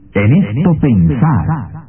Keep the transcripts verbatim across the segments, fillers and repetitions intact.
En esto pensar.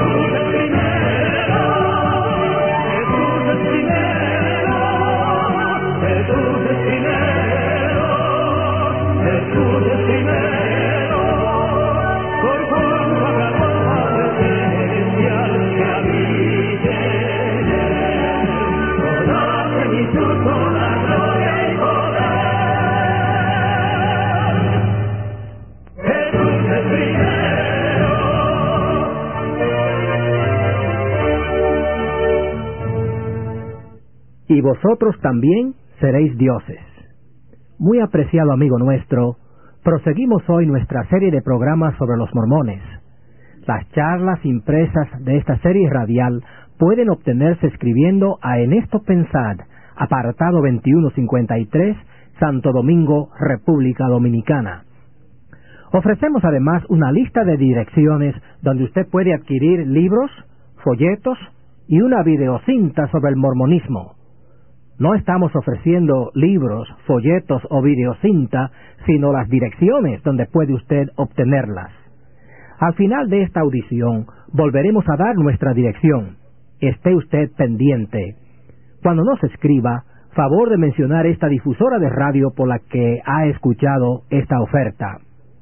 Y vosotros también seréis dioses. Muy apreciado amigo nuestro, proseguimos hoy nuestra serie de programas sobre los mormones. Las charlas impresas de esta serie radial pueden obtenerse escribiendo a En esto pensad, apartado veintiuno cincuenta y tres, Santo Domingo, República Dominicana. Ofrecemos además una lista de direcciones donde usted puede adquirir libros, folletos y una videocinta sobre el mormonismo. No estamos ofreciendo libros, folletos o videocinta, sino las direcciones donde puede usted obtenerlas. Al final de esta audición, volveremos a dar nuestra dirección. Esté usted pendiente. Cuando nos escriba, favor de mencionar esta difusora de radio por la que ha escuchado esta oferta.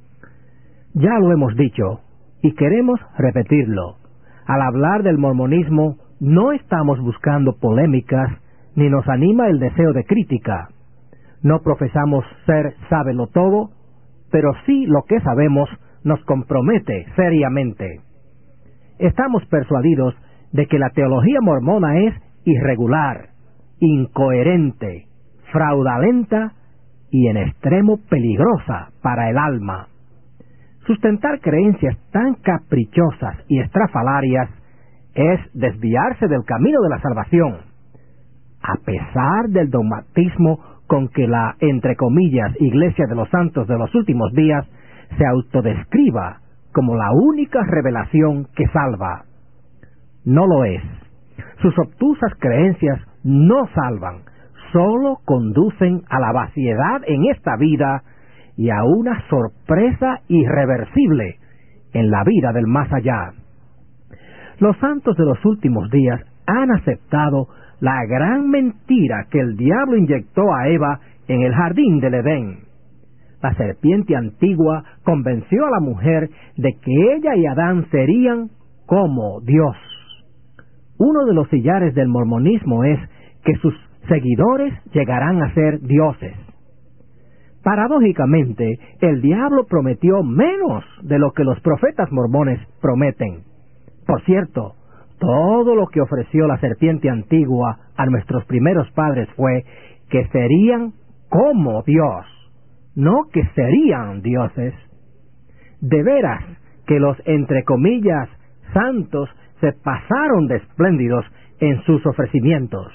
Ya lo hemos dicho, y queremos repetirlo. Al hablar del mormonismo, no estamos buscando polémicas, ni nos anima el deseo de crítica. No profesamos ser sábelo todo, pero sí lo que sabemos nos compromete seriamente. Estamos persuadidos de que la teología mormona es irregular, incoherente, fraudulenta y en extremo peligrosa para el alma. Sustentar creencias tan caprichosas y estrafalarias es desviarse del camino de la salvación. A pesar del dogmatismo con que la, entre comillas, Iglesia de los Santos de los Últimos Días se autodescriba como la única revelación que salva. No lo es. Sus obtusas creencias no salvan, solo conducen a la vaciedad en esta vida y a una sorpresa irreversible en la vida del más allá. Los santos de los últimos días han aceptado la gran mentira que el diablo inyectó a Eva en el jardín del Edén. La serpiente antigua convenció a la mujer de que ella y Adán serían como Dios. Uno de los sillares del mormonismo es que sus seguidores llegarán a ser dioses. Paradójicamente, el diablo prometió menos de lo que los profetas mormones prometen. Por cierto, todo lo que ofreció la serpiente antigua a nuestros primeros padres fue que serían como Dios, no que serían dioses. De veras que los, entre comillas, santos se pasaron de espléndidos en sus ofrecimientos.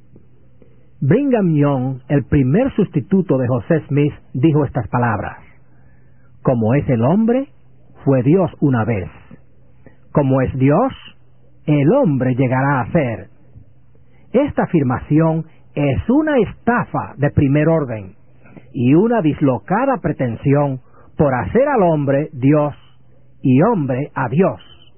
Brigham Young, el primer sustituto de José Smith, dijo estas palabras: como es el hombre, fue Dios una vez. Como es Dios, el hombre llegará a ser. Esta afirmación es una estafa de primer orden y una dislocada pretensión por hacer al hombre Dios y hombre a Dios.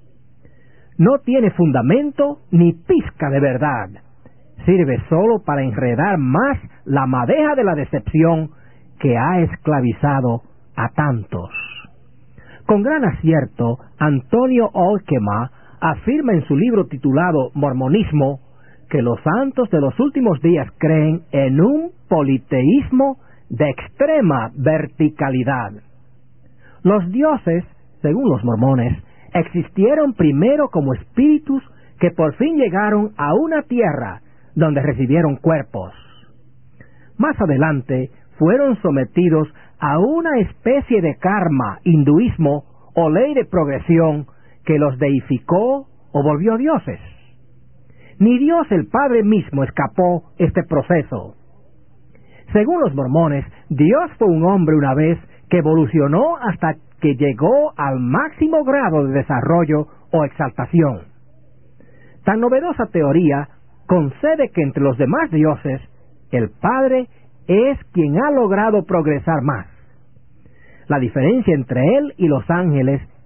No tiene fundamento ni pizca de verdad. Sirve solo para enredar más la madeja de la decepción que ha esclavizado a tantos. Con gran acierto, Antonio Alkema afirma en su libro titulado Mormonismo que los santos de los últimos días creen en un politeísmo de extrema verticalidad. Los dioses, según los mormones, existieron primero como espíritus que por fin llegaron a una tierra donde recibieron cuerpos. Más adelante fueron sometidos a una especie de karma, hinduismo o ley de progresión que los deificó o volvió dioses. Ni Dios el Padre mismo escapó este proceso. Según los mormones, Dios fue un hombre una vez que evolucionó hasta que llegó al máximo grado de desarrollo o exaltación. Tan novedosa teoría concede que entre los demás dioses, el Padre es quien ha logrado progresar más. La diferencia entre él y los ángeles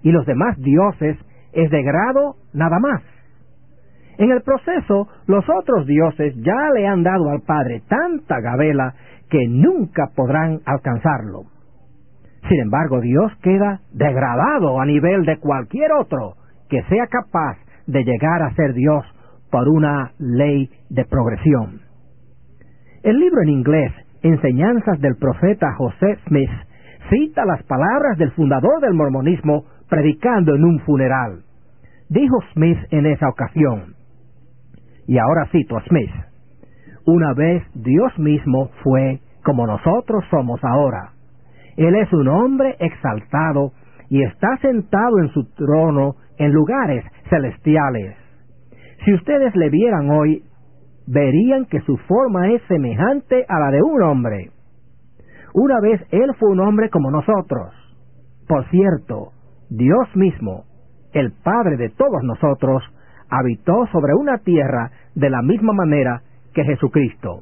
y los demás dioses es de grado nada más. En el proceso, los otros dioses ya le han dado al Padre tanta gabela que nunca podrán alcanzarlo. Sin embargo, Dios queda degradado a nivel de cualquier otro que sea capaz de llegar a ser Dios por una ley de progresión. El libro en inglés, Enseñanzas del profeta José Smith, cita las palabras del fundador del mormonismo predicando en un funeral. Dijo Smith en esa ocasión, y ahora cito a Smith: una vez Dios mismo fue como nosotros somos ahora. Él es un hombre exaltado y está sentado en su trono en lugares celestiales. Si ustedes le vieran hoy, verían que su forma es semejante a la de un hombre. Una vez Él fue un hombre como nosotros. Por cierto, Dios mismo, el Padre de todos nosotros, habitó sobre una tierra de la misma manera que Jesucristo.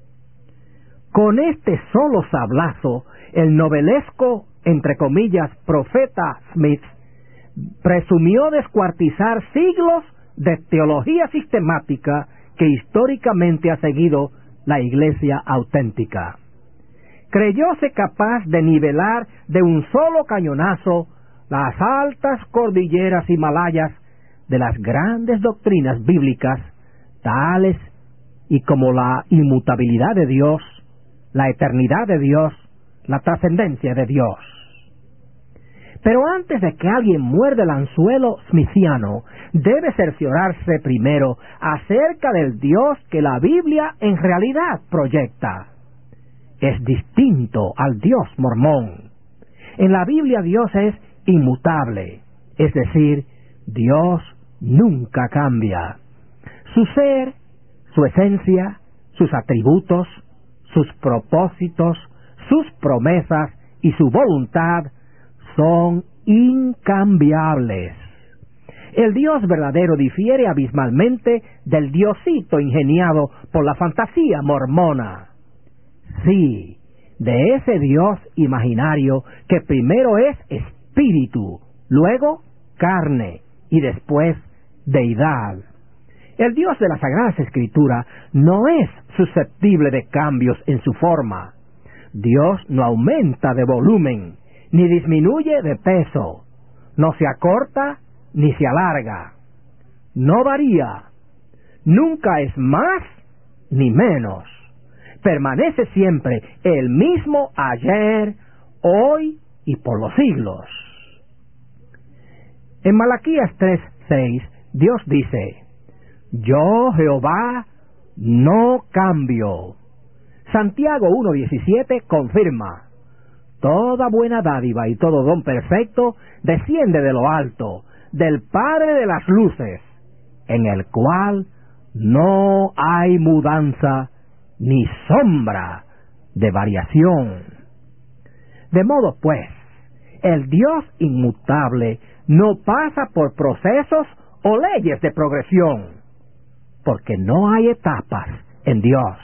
Con este solo sablazo, el novelesco, entre comillas, profeta Smith, presumió descuartizar siglos de teología sistemática que históricamente ha seguido la Iglesia auténtica. Creyóse capaz de nivelar de un solo cañonazo las altas cordilleras himalayas de las grandes doctrinas bíblicas, tales y como la inmutabilidad de Dios, la eternidad de Dios, la trascendencia de Dios. Pero antes de que alguien muerde el anzuelo smithiano, debe cerciorarse primero acerca del Dios que la Biblia en realidad proyecta. Es distinto al Dios mormón. En la Biblia Dios es inmutable, es decir, Dios nunca cambia. Su ser, su esencia, sus atributos, sus propósitos, sus promesas y su voluntad son incambiables. El Dios verdadero difiere abismalmente del diosito ingeniado por la fantasía mormona. Sí, de ese Dios imaginario que primero es espíritu, luego carne y después deidad. El Dios de las Sagradas Escrituras no es susceptible de cambios en su forma. Dios no aumenta de volumen, ni disminuye de peso, no se acorta ni se alarga, no varía, nunca es más ni menos, permanece siempre el mismo ayer, hoy y por los siglos. En Malaquías tres seis, Dios dice: yo, Jehová, no cambio. Santiago uno diecisiete confirma: toda buena dádiva y todo don perfecto desciende de lo alto, del Padre de las luces, en el cual no hay mudanza ni sombra de variación. De modo pues, el Dios inmutable no pasa por procesos o leyes de progresión, porque no hay etapas en Dios.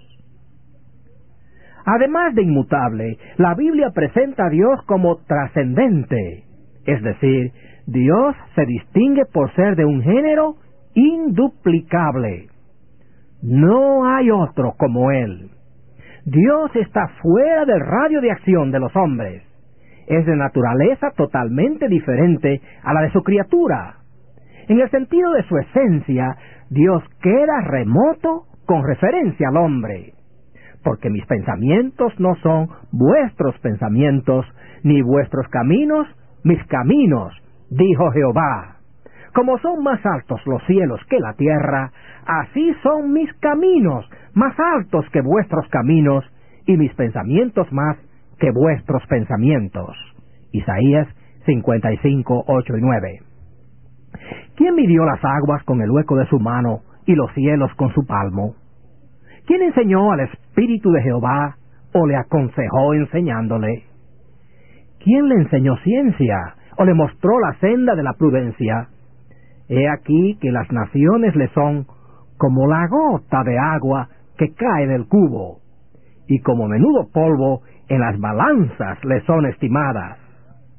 Además de inmutable, la Biblia presenta a Dios como trascendente, es decir, Dios se distingue por ser de un género induplicable. No hay otro como Él. Dios está fuera del radio de acción de los hombres. Es de naturaleza totalmente diferente a la de su criatura. En el sentido de su esencia, Dios queda remoto con referencia al hombre. Porque mis pensamientos no son vuestros pensamientos, ni vuestros caminos mis caminos, dijo Jehová. Como son más altos los cielos que la tierra, así son mis caminos más altos que vuestros caminos, y mis pensamientos más que vuestros pensamientos. Isaías cincuenta y cinco, ocho y nueve. ¿Quién midió las aguas con el hueco de su mano y los cielos con su palmo? ¿Quién enseñó al Espíritu de Jehová o le aconsejó enseñándole? ¿Quién le enseñó ciencia o le mostró la senda de la prudencia? He aquí que las naciones le son como la gota de agua que cae del cubo, y como menudo polvo en las balanzas le son estimadas.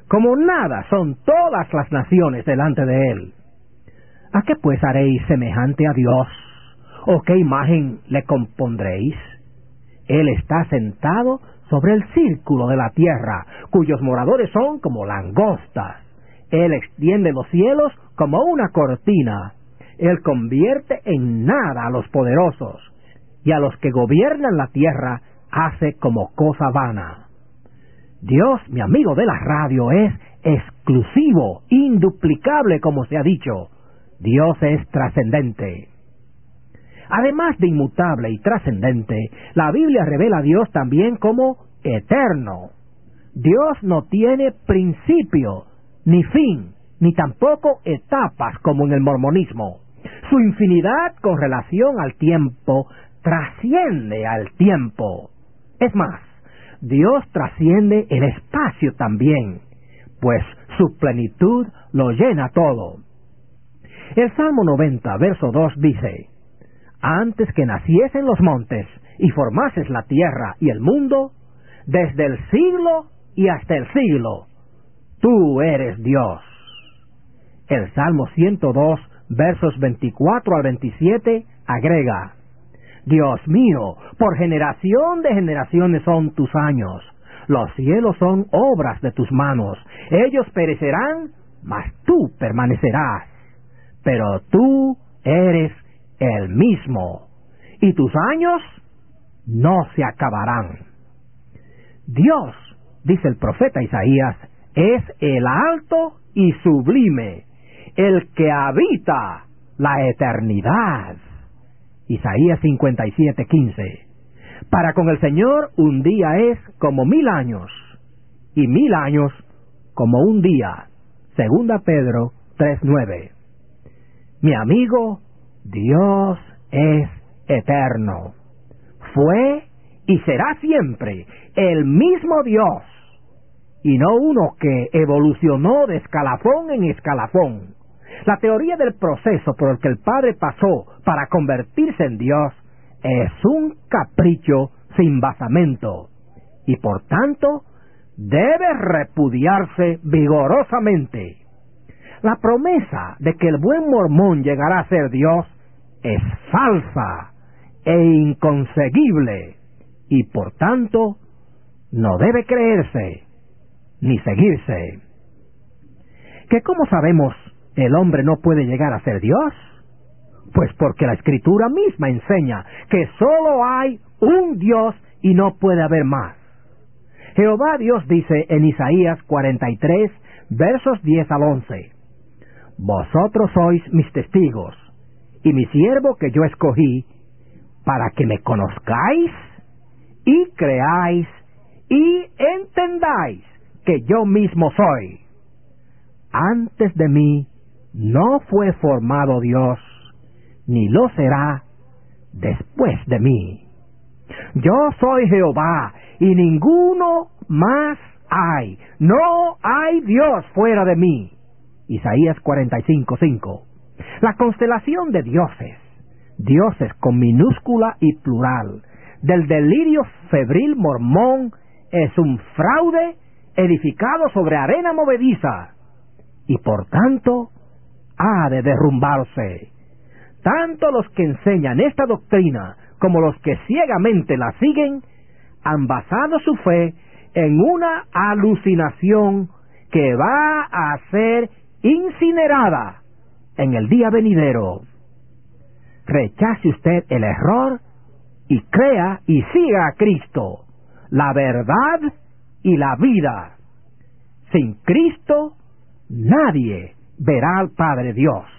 Como nada son todas las naciones delante de él. ¿A qué pues haréis semejante a Dios? ¿O qué imagen le compondréis? Él está sentado sobre el círculo de la tierra, cuyos moradores son como langostas. Él extiende los cielos como una cortina. Él convierte en nada a los poderosos, y a los que gobiernan la tierra hace como cosa vana. Dios, mi amigo de la radio, es exclusivo, induplicable, como se ha dicho. Dios es trascendente. Además de inmutable y trascendente, la Biblia revela a Dios también como eterno. Dios no tiene principio, ni fin, ni tampoco etapas como en el mormonismo. Su infinidad con relación al tiempo trasciende al tiempo. Es más, Dios trasciende el espacio también, pues su plenitud lo llena todo. El Salmo noventa, verso dos dice: Antes que naciesen los montes y formases la tierra y el mundo, desde el siglo y hasta el siglo, tú eres Dios. El Salmo ciento dos, versos veinticuatro al veintisiete, agrega: Dios mío, por generación de generaciones son tus años. Los cielos son obras de tus manos. Ellos perecerán, mas tú permanecerás. Pero tú eres el mismo, y tus años no se acabarán. Dios, dice el profeta Isaías, es el alto y sublime, el que habita la eternidad. Isaías cincuenta y siete, quince. Para con el Señor un día es como mil años, y mil años como un día. Segunda Pedro tres, nueve. Mi amigo, Dios es eterno. Fue y será siempre el mismo Dios, y no uno que evolucionó de escalafón en escalafón. La teoría del proceso por el que el Padre pasó para convertirse en Dios es un capricho sin basamento, y por tanto debe repudiarse vigorosamente. La promesa de que el buen mormón llegará a ser Dios es falsa e inconseguible, y por tanto no debe creerse ni seguirse. ¿Que cómo sabemos el hombre no puede llegar a ser Dios? Pues porque la Escritura misma enseña que sólo hay un Dios y no puede haber más. Jehová Dios dice en Isaías cuarenta y tres, versos diez al once: Vosotros sois mis testigos, y mi siervo que yo escogí, para que me conozcáis y creáis y entendáis que yo mismo soy. Antes de mí no fue formado Dios, ni lo será después de mí. Yo soy Jehová, y ninguno más hay. No hay Dios fuera de mí. Isaías cuarenta y cinco, cinco. La constelación de dioses, dioses con minúscula y plural, del delirio febril mormón, es un fraude edificado sobre arena movediza, y por tanto ha de derrumbarse. Tanto los que enseñan esta doctrina como los que ciegamente la siguen han basado su fe en una alucinación que va a ser incinerada en el día venidero. Rechace usted el error y crea y siga a Cristo, la verdad y la vida. Sin Cristo nadie verá al Padre Dios.